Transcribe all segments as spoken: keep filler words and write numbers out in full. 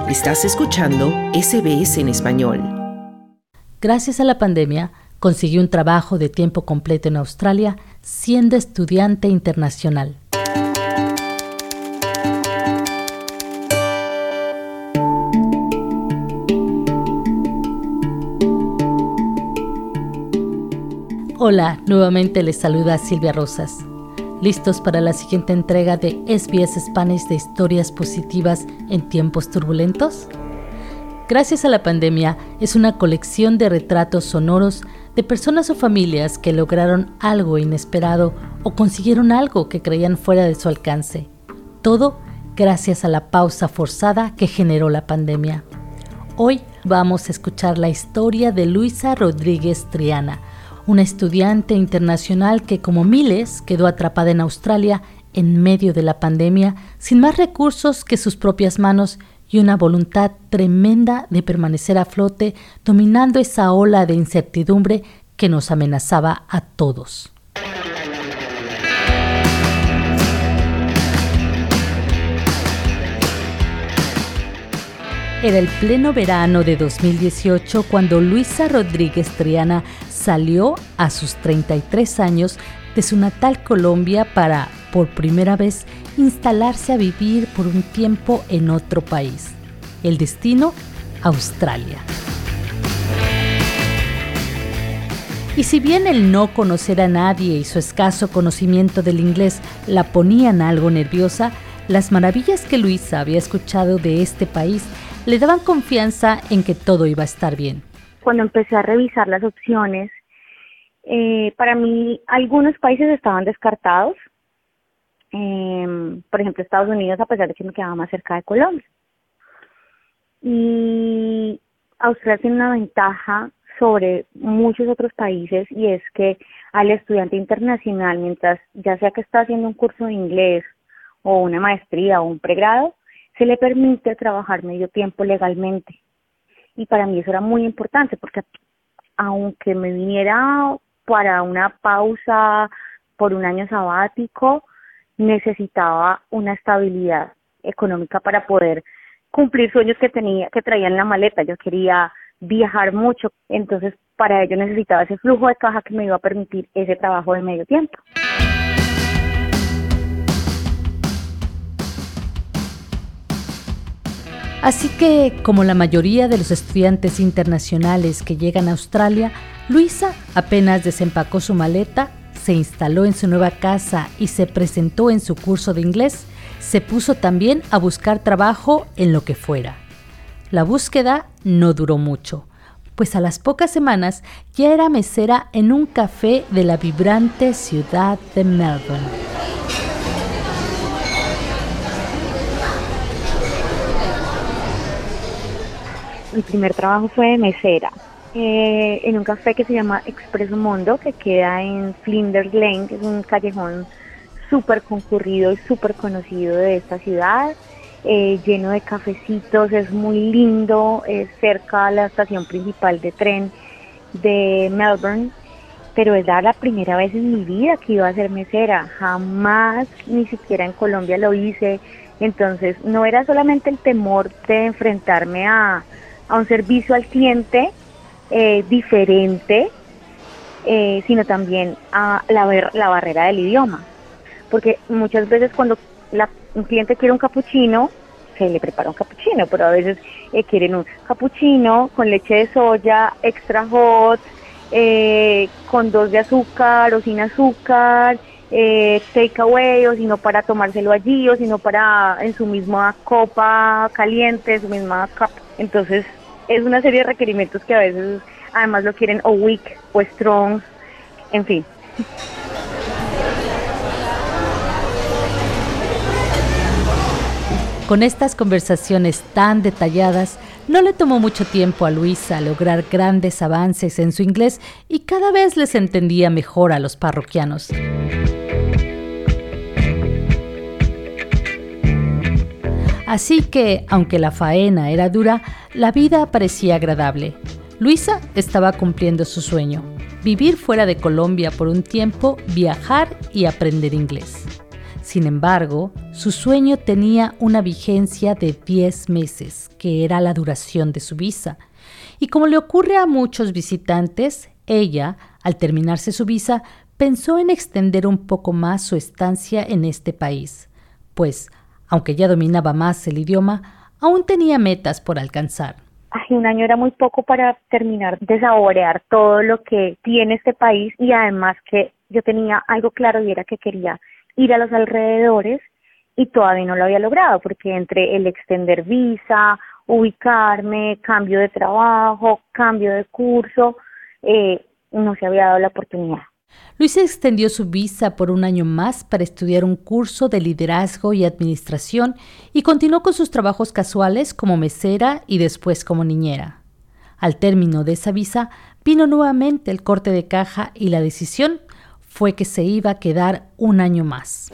Estás escuchando S B S en español. Gracias a la pandemia, consiguió un trabajo de tiempo completo en Australia, siendo estudiante internacional. Hola, nuevamente les saluda Silvia Rosas. ¿Listos para la siguiente entrega de S B S Spanish de historias positivas en tiempos turbulentos? Gracias a la pandemia, es una colección de retratos sonoros de personas o familias que lograron algo inesperado o consiguieron algo que creían fuera de su alcance. Todo gracias a la pausa forzada que generó la pandemia. Hoy vamos a escuchar la historia de Luisa Rodríguez Triana, una estudiante internacional que, como miles, quedó atrapada en Australia en medio de la pandemia, sin más recursos que sus propias manos y una voluntad tremenda de permanecer a flote, dominando esa ola de incertidumbre que nos amenazaba a todos. Era el pleno verano de dos mil dieciocho cuando Luisa Rodríguez Triana salió a sus treinta y tres años de su natal Colombia para, por primera vez, instalarse a vivir por un tiempo en otro país. El destino, Australia. Y si bien el no conocer a nadie y su escaso conocimiento del inglés la ponían algo nerviosa, las maravillas que Luisa había escuchado de este país le daban confianza en que todo iba a estar bien. Cuando empecé a revisar las opciones, eh, para mí algunos países estaban descartados. Eh, por ejemplo, Estados Unidos, a pesar de que me quedaba más cerca de Colombia. Y Australia tiene una ventaja sobre muchos otros países, y es que al estudiante internacional, mientras ya sea que está haciendo un curso de inglés o una maestría o un pregrado, se le permite trabajar medio tiempo legalmente. Y para mí eso era muy importante, porque aunque me viniera para una pausa por un año sabático, necesitaba una estabilidad económica para poder cumplir sueños que tenía, que traía en la maleta. Yo quería viajar mucho, entonces para ello necesitaba ese flujo de caja que me iba a permitir ese trabajo de medio tiempo. Así que, como la mayoría de los estudiantes internacionales que llegan a Australia, Luisa apenas desempacó su maleta, se instaló en su nueva casa y se presentó en su curso de inglés. Se puso también a buscar trabajo en lo que fuera. La búsqueda no duró mucho, pues a las pocas semanas ya era mesera en un café de la vibrante ciudad de Melbourne. Mi primer trabajo fue de mesera eh, en un café que se llama Expreso Mondo, que queda en Flinders Lane, que es un callejón súper concurrido y súper conocido de esta ciudad, eh, lleno de cafecitos, es muy lindo, es cerca a la estación principal de tren de Melbourne, pero era la primera vez en mi vida que iba a ser mesera, jamás, ni siquiera en Colombia lo hice, entonces no era solamente el temor de enfrentarme a a un servicio al cliente eh, diferente, eh, sino también a la, bar- la barrera del idioma. Porque muchas veces cuando la, un cliente quiere un capuchino, se le prepara un capuchino, pero a veces eh, quieren un capuchino con leche de soya, extra hot, eh, con dos de azúcar o sin azúcar, eh, take away, o sino para tomárselo allí, o sino para en su misma copa caliente, su misma cup. Entonces, es una serie de requerimientos que a veces además lo quieren o weak o strong, en fin. Con estas conversaciones tan detalladas, no le tomó mucho tiempo a Luisa lograr grandes avances en su inglés y cada vez les entendía mejor a los parroquianos. Así que, aunque la faena era dura, la vida parecía agradable. Luisa estaba cumpliendo su sueño: vivir fuera de Colombia por un tiempo, viajar y aprender inglés. Sin embargo, su sueño tenía una vigencia de diez meses, que era la duración de su visa. Y como le ocurre a muchos visitantes, ella, al terminarse su visa, pensó en extender un poco más su estancia en este país, pues, aunque ya dominaba más el idioma, aún tenía metas por alcanzar. Ay, un año era muy poco para terminar de saborear todo lo que tiene este país, y además que yo tenía algo claro y era que quería ir a los alrededores y todavía no lo había logrado, porque entre el extender visa, ubicarme, cambio de trabajo, cambio de curso, eh, no se había dado la oportunidad. Luisa extendió su visa por un año más para estudiar un curso de liderazgo y administración y continuó con sus trabajos casuales como mesera y después como niñera. Al término de esa visa, vino nuevamente el corte de caja y la decisión fue que se iba a quedar un año más.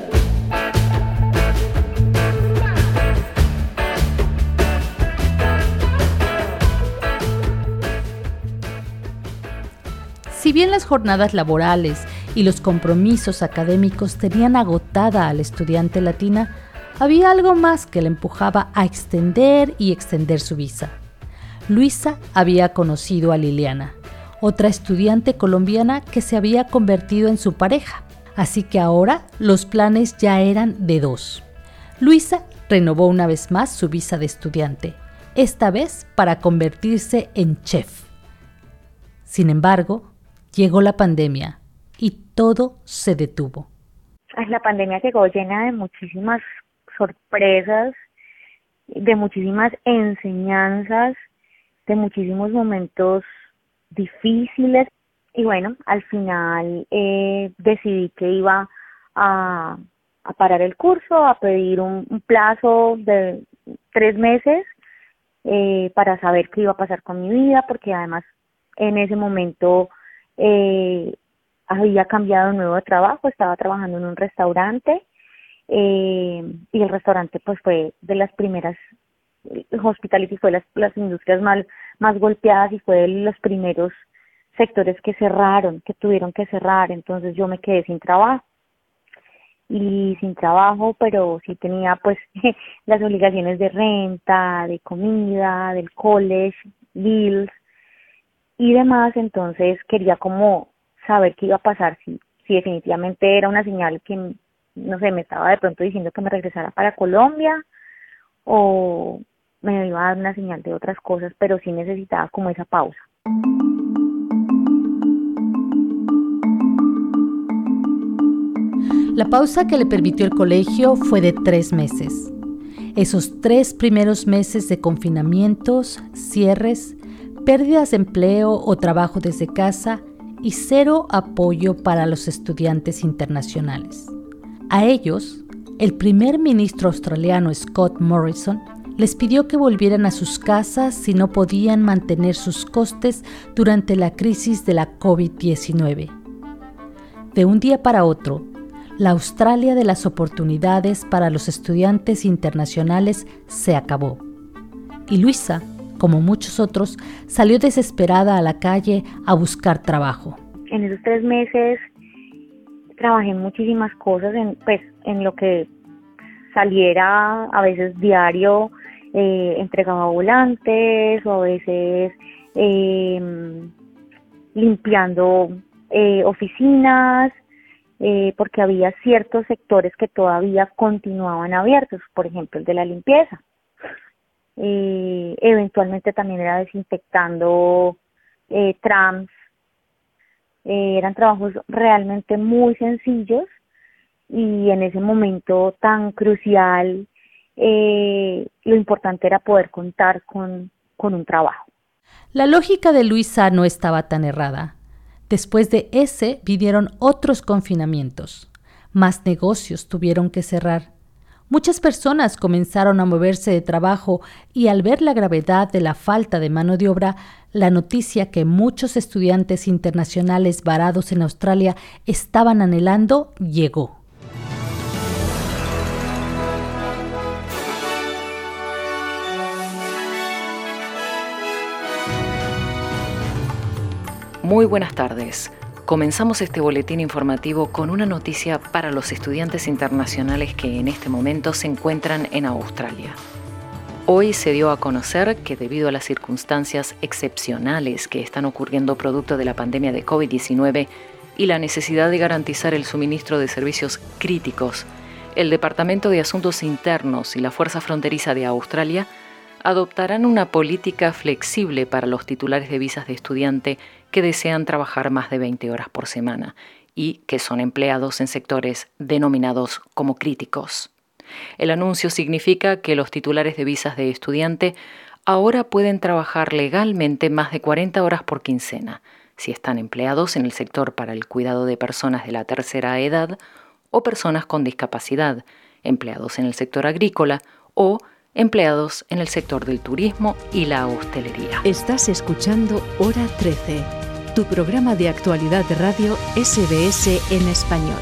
Si bien las jornadas laborales y los compromisos académicos tenían agotada a la estudiante latina, había algo más que la empujaba a extender y extender su visa. Luisa había conocido a Liliana, otra estudiante colombiana que se había convertido en su pareja, así que ahora los planes ya eran de dos. Luisa renovó una vez más su visa de estudiante, esta vez para convertirse en chef. Sin embargo, llegó la pandemia y todo se detuvo. La pandemia llegó llena de muchísimas sorpresas, de muchísimas enseñanzas, de muchísimos momentos difíciles. Y bueno, al final eh, decidí que iba a, a parar el curso, a pedir un, un plazo de tres meses eh, para saber qué iba a pasar con mi vida, porque además en ese momento Eh, había cambiado de nuevo de trabajo, estaba trabajando en un restaurante eh, y el restaurante pues fue de las primeras, hospitality fue las, las industrias más, más golpeadas y fue de los primeros sectores que cerraron, que tuvieron que cerrar. Entonces yo me quedé sin trabajo y sin trabajo, pero sí tenía pues las obligaciones de renta, de comida, del college, bills y demás. Entonces quería como saber qué iba a pasar, si, si definitivamente era una señal que, no sé, me estaba de pronto diciendo que me regresara para Colombia o me iba a dar una señal de otras cosas, pero sí necesitaba como esa pausa. La pausa que le permitió el colegio fue de tres meses. Esos tres primeros meses de confinamientos, cierres, pérdidas de empleo o trabajo desde casa y cero apoyo para los estudiantes internacionales. A ellos, el primer ministro australiano Scott Morrison les pidió que volvieran a sus casas si no podían mantener sus costes durante la crisis de la covid diecinueve. De un día para otro, la Australia de las oportunidades para los estudiantes internacionales se acabó. Y Luisa, como muchos otros, salió desesperada a la calle a buscar trabajo. En esos tres meses trabajé en muchísimas cosas, en, pues, en lo que saliera, a veces diario, eh, entregaba volantes o a veces eh, limpiando eh, oficinas, eh, porque había ciertos sectores que todavía continuaban abiertos, por ejemplo el de la limpieza. Eh, eventualmente también era desinfectando eh, trams. Eh, eran trabajos realmente muy sencillos y en ese momento tan crucial eh, lo importante era poder contar con, con un trabajo. La lógica de Luisa no estaba tan errada. Después de ese vinieron otros confinamientos. Más negocios tuvieron que cerrar. Muchas personas comenzaron a moverse de trabajo y al ver la gravedad de la falta de mano de obra, la noticia que muchos estudiantes internacionales varados en Australia estaban anhelando llegó. Muy buenas tardes. Comenzamos este boletín informativo con una noticia para los estudiantes internacionales que en este momento se encuentran en Australia. Hoy se dio a conocer que debido a las circunstancias excepcionales que están ocurriendo producto de la pandemia de covid diecinueve y la necesidad de garantizar el suministro de servicios críticos, el Departamento de Asuntos Internos y la Fuerza Fronteriza de Australia adoptarán una política flexible para los titulares de visas de estudiante que desean trabajar más de veinte horas por semana y que son empleados en sectores denominados como críticos. El anuncio significa que los titulares de visas de estudiante ahora pueden trabajar legalmente más de cuarenta horas por quincena, si están empleados en el sector para el cuidado de personas de la tercera edad o personas con discapacidad, empleados en el sector agrícola o empleados en el sector del turismo y la hostelería. Estás escuchando Hora trece, tu programa de actualidad de radio S B S en español.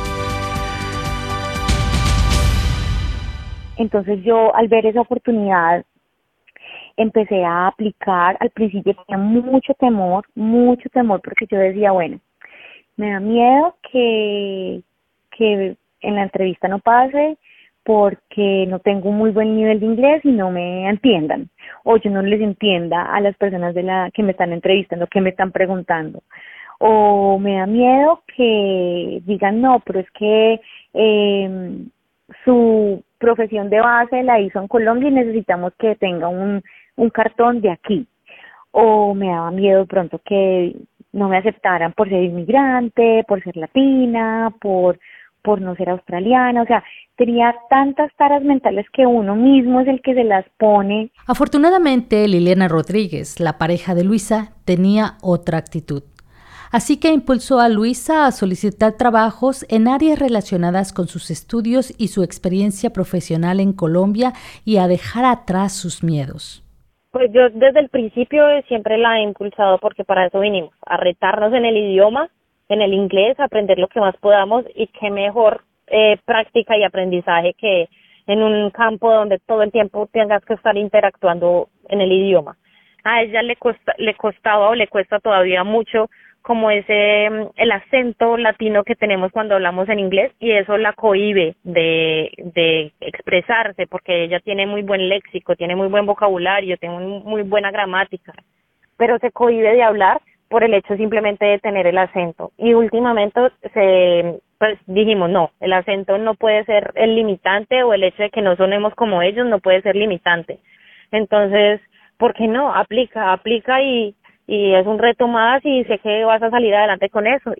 Entonces yo, al ver esa oportunidad, empecé a aplicar. Al principio tenía mucho temor, mucho temor, porque yo decía, bueno, me da miedo que, que en la entrevista no pase, porque no tengo un muy buen nivel de inglés y no me entiendan, o yo no les entienda a las personas de la que me están entrevistando, que me están preguntando, o me da miedo que digan, no, pero es que eh, su profesión de base la hizo en Colombia y necesitamos que tenga un, un cartón de aquí, o me daba miedo pronto que no me aceptaran por ser inmigrante, por ser latina, por por no ser australiana. O sea, tenía tantas taras mentales que uno mismo es el que se las pone. Afortunadamente, Liliana Rodríguez, la pareja de Luisa, tenía otra actitud. Así que impulsó a Luisa a solicitar trabajos en áreas relacionadas con sus estudios y su experiencia profesional en Colombia y a dejar atrás sus miedos. Pues yo desde el principio siempre la he impulsado porque para eso vinimos, a retarnos en el idioma, en el inglés, aprender lo que más podamos y qué mejor eh, práctica y aprendizaje que en un campo donde todo el tiempo tengas que estar interactuando en el idioma. A ella le costa, le costaba o le cuesta todavía mucho como ese, el acento latino que tenemos cuando hablamos en inglés y eso la cohíbe de, de expresarse porque ella tiene muy buen léxico, tiene muy buen vocabulario, tiene muy buena gramática, pero se cohíbe de hablar por el hecho simplemente de tener el acento. Y últimamente se, pues dijimos, no, el acento no puede ser el limitante o el hecho de que no sonemos como ellos no puede ser limitante. Entonces, ¿por qué no? Aplica, aplica y, y es un reto más y sé que vas a salir adelante con eso.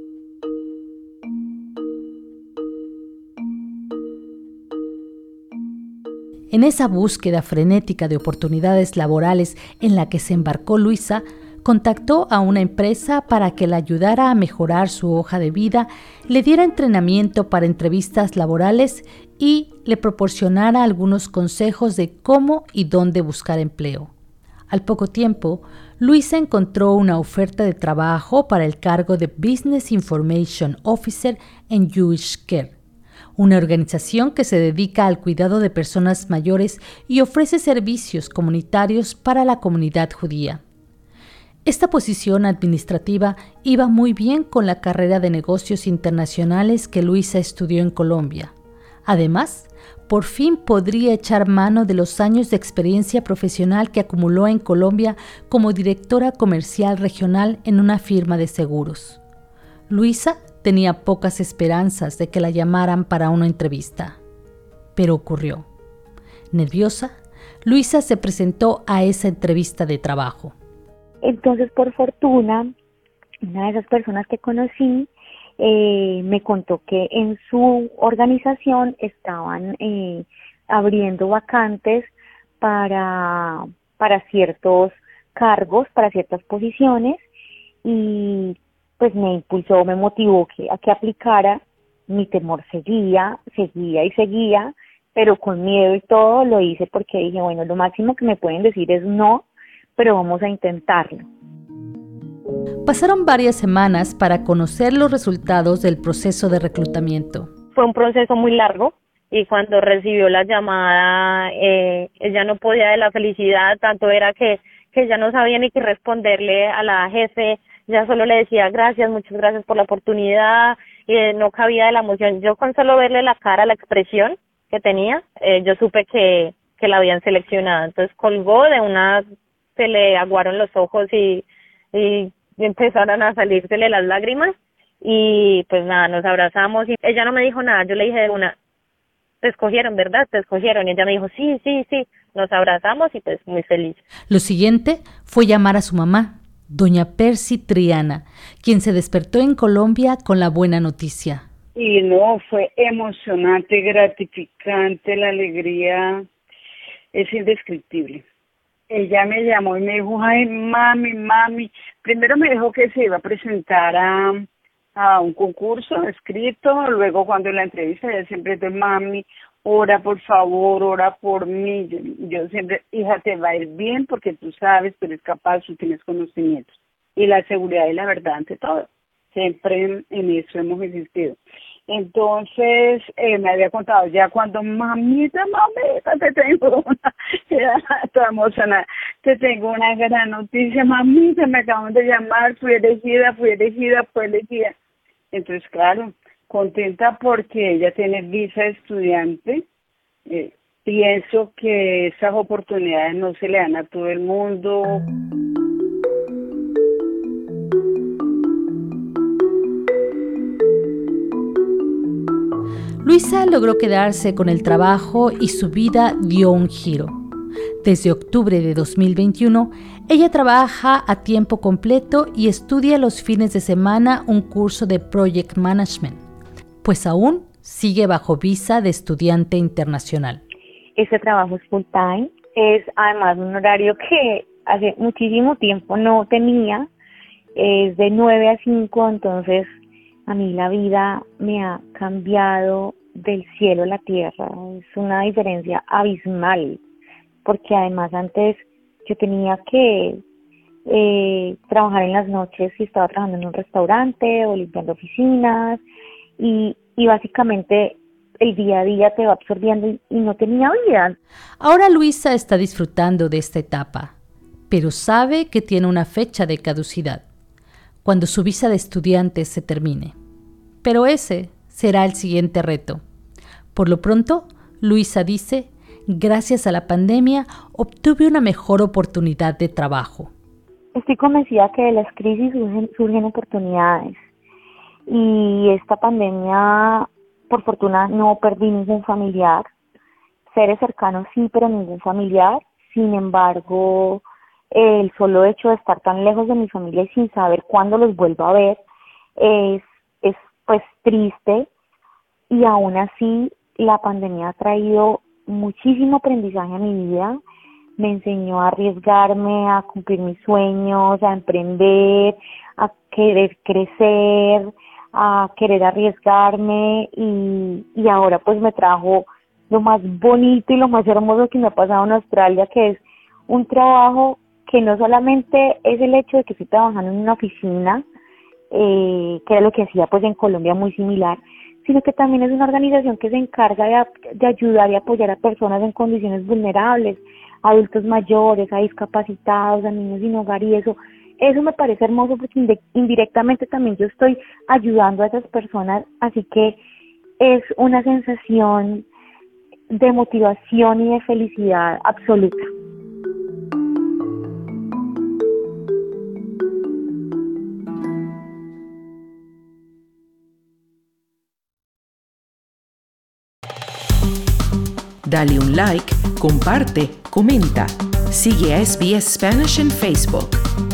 En esa búsqueda frenética de oportunidades laborales en la que se embarcó Luisa, contactó a una empresa para que la ayudara a mejorar su hoja de vida, le diera entrenamiento para entrevistas laborales y le proporcionara algunos consejos de cómo y dónde buscar empleo. Al poco tiempo, Luisa encontró una oferta de trabajo para el cargo de Business Information Officer en Jewish Care, una organización que se dedica al cuidado de personas mayores y ofrece servicios comunitarios para la comunidad judía. Esta posición administrativa iba muy bien con la carrera de negocios internacionales que Luisa estudió en Colombia. Además, por fin podría echar mano de los años de experiencia profesional que acumuló en Colombia como directora comercial regional en una firma de seguros. Luisa tenía pocas esperanzas de que la llamaran para una entrevista, pero ocurrió. Nerviosa, Luisa se presentó a esa entrevista de trabajo. Entonces, por fortuna, una de esas personas que conocí eh, me contó que en su organización estaban eh, abriendo vacantes para, para ciertos cargos, para ciertas posiciones, y pues me impulsó, me motivó que, a que aplicara. Mi temor seguía, seguía y seguía, pero con miedo y todo lo hice porque dije, bueno, lo máximo que me pueden decir es no, pero vamos a intentarlo. Pasaron varias semanas para conocer los resultados del proceso de reclutamiento. Fue un proceso muy largo y cuando recibió la llamada, eh, ella no podía de la felicidad, tanto era que, que ya no sabía ni qué responderle a la jefe ya solo le decía gracias, muchas gracias por la oportunidad, y eh, no cabía de la emoción. Yo con solo verle la cara, la expresión que tenía, eh, yo supe que, que la habían seleccionado. Entonces colgó, de una se le aguaron los ojos y, y empezaron a salírsele las lágrimas, y pues nada, nos abrazamos y ella no me dijo nada. Yo le dije de una, te escogieron, ¿verdad? Te escogieron. Y ella me dijo, sí, sí, sí. Nos abrazamos y pues muy feliz. Lo siguiente fue llamar a su mamá, doña Percy Triana, quien se despertó en Colombia con la buena noticia. Y no, fue emocionante, gratificante, la alegría es indescriptible. Ella me llamó y me dijo, ay, mami, mami. Primero me dijo que se iba a presentar a, a un concurso escrito, luego cuando en la entrevista ella siempre dice, mami, ora por favor, ora por mí. Yo, yo siempre, hija, te va a ir bien porque tú sabes, tú eres capaz, tú tienes conocimientos. Y la seguridad y la verdad ante todo. Siempre en, en eso hemos insistido. Entonces, eh, me había contado ya cuando, mamita, mamita, te tengo una, toda emocionada, te tengo una gran noticia, mamita, me acaban de llamar, fui elegida, fui elegida, fui elegida. Entonces, claro, contenta porque ella tiene visa de estudiante. Eh, pienso que esas oportunidades no se le dan a todo el mundo. Luisa logró quedarse con el trabajo y su vida dio un giro. Desde octubre de dos mil veintiuno, ella trabaja a tiempo completo y estudia los fines de semana un curso de Project Management, pues aún sigue bajo visa de estudiante internacional. Este trabajo es full time, es además un horario que hace muchísimo tiempo no tenía, es de nueve a cinco, entonces a mí la vida me ha cambiado del cielo a la tierra, es una diferencia abismal, porque además antes yo tenía que eh, trabajar en las noches si estaba trabajando en un restaurante o limpiando oficinas, y, y básicamente el día a día te va absorbiendo y, y no tenía vida. Ahora Luisa está disfrutando de esta etapa, pero sabe que tiene una fecha de caducidad, cuando su visa de estudiante se termine. Pero ese será el siguiente reto. Por lo pronto, Luisa dice, gracias a la pandemia obtuve una mejor oportunidad de trabajo. Estoy convencida que de las crisis surgen, surgen oportunidades. Y esta pandemia, por fortuna, no perdí ningún familiar. Seres cercanos sí, pero ningún familiar. Sin embargo, el solo hecho de estar tan lejos de mi familia y sin saber cuándo los vuelvo a ver es, es pues triste. Y aún así, la pandemia ha traído muchísimo aprendizaje a mi vida. Me enseñó a arriesgarme, a cumplir mis sueños, a emprender, a querer crecer, a querer arriesgarme, y, y ahora pues me trajo lo más bonito y lo más hermoso que me ha pasado en Australia, que es un trabajo que no solamente es el hecho de que estoy trabajando en una oficina, eh, que era lo que hacía pues en Colombia muy similar, sino que también es una organización que se encarga de, de ayudar y apoyar a personas en condiciones vulnerables, a adultos mayores, a discapacitados, a niños sin hogar, y eso, eso me parece hermoso porque indirectamente también yo estoy ayudando a esas personas, así que es una sensación de motivación y de felicidad absoluta. Dale un like, comparte, comenta. Sigue a S B S Spanish en Facebook.